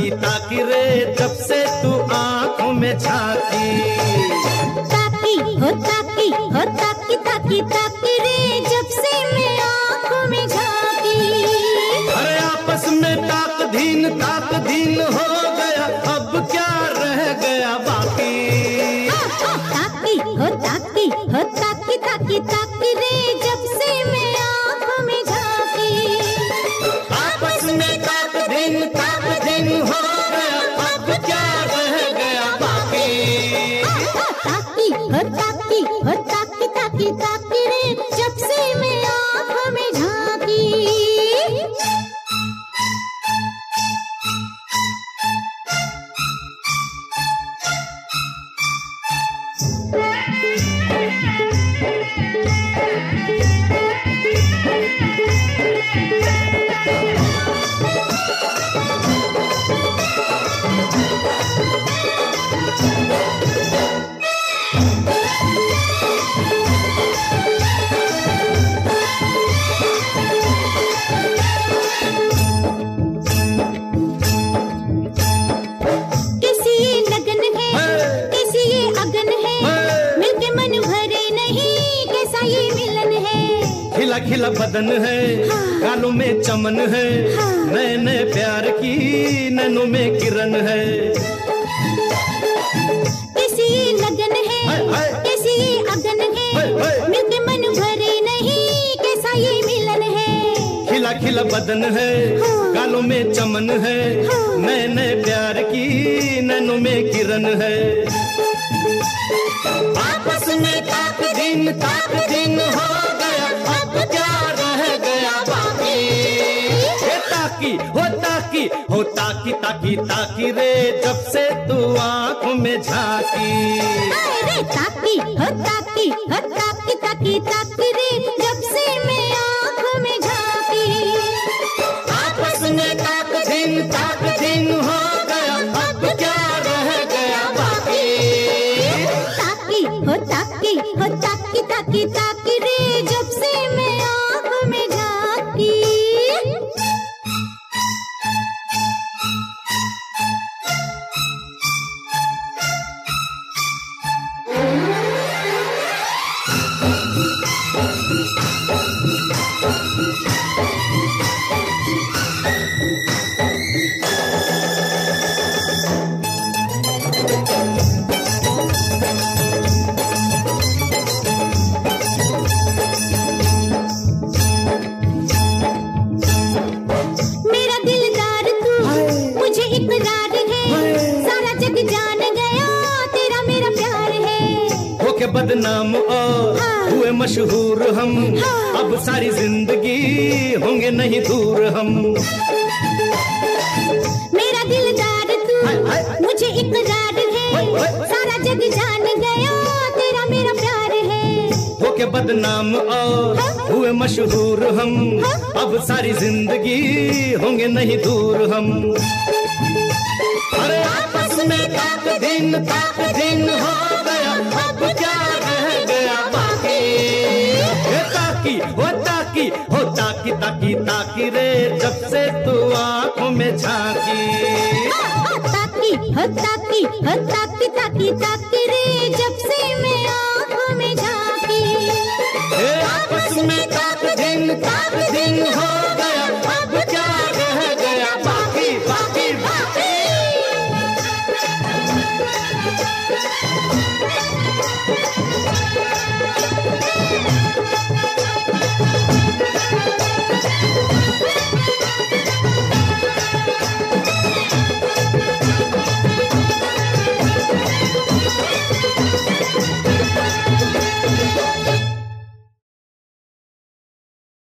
ताकी रे जब से तू आंखों में झांकी। ताकी हो ताकी हो ताकी ताकी ताकी रे जब से मैं आंखों में झांकी। अरे आपस में ताक धीन हो गया, अब क्या रह गया बाकी। ताकी हो ताकी हो ताकी ताकी ताकी रे जब से मैं आंखों में झांकी। आपस में ताक धीन हो गया, अब क्या रह गया बाकी। ताकी हो ताकी हो ताकी ताकी ताकी रे जब से मैं आंखों में झांकी। खिला खिला बदन है, गालों में चमन है, नए नए प्यार की नैनों में किरण है। कैसी लगन है, कैसी अगन है, मिलके मन भरे नहीं कैसा ये मिलन है। खिला खिला बदन है, गालों में चमन है, नए नए प्यार की नैनों में किरण है। आपस में ताक दिन हो गया, अब क्या रह गया बाकी। हो ताकी ताकी रे जब से तू आंखों में झांकी। अरे ताकी हो ताकी हो ताकी ताकी ताकी रे जब से मैं आंखों में झांकी। आपस में ताक दिन हो गया, अब क्या रह गया बाकी। ताकी हो ताकी हो ताकी ताकी ताकी रे जब से मैं आंखों में झांकी। के बदनाम और हुए मशहूर हम, अब सारी जिंदगी होंगे नहीं दूर हम। मेरा दिलदार तू मुझे इकरार है, सारा जग जान गया तेरा मेरा प्यार है। हो के बदनाम और हुए मशहूर हम, अब सारी जिंदगी होंगे नहीं दूर हम। अरे आपस में ताक दिन हो गया, अब क्या रह गया बाकी। ताकी ताकी रे जब से तू आंखों में झांकी। ताकी हो ताकी हो ताकी ताकी ताकी रे जब से मैं आंखों में झांकी। आपस में ताक दिन हो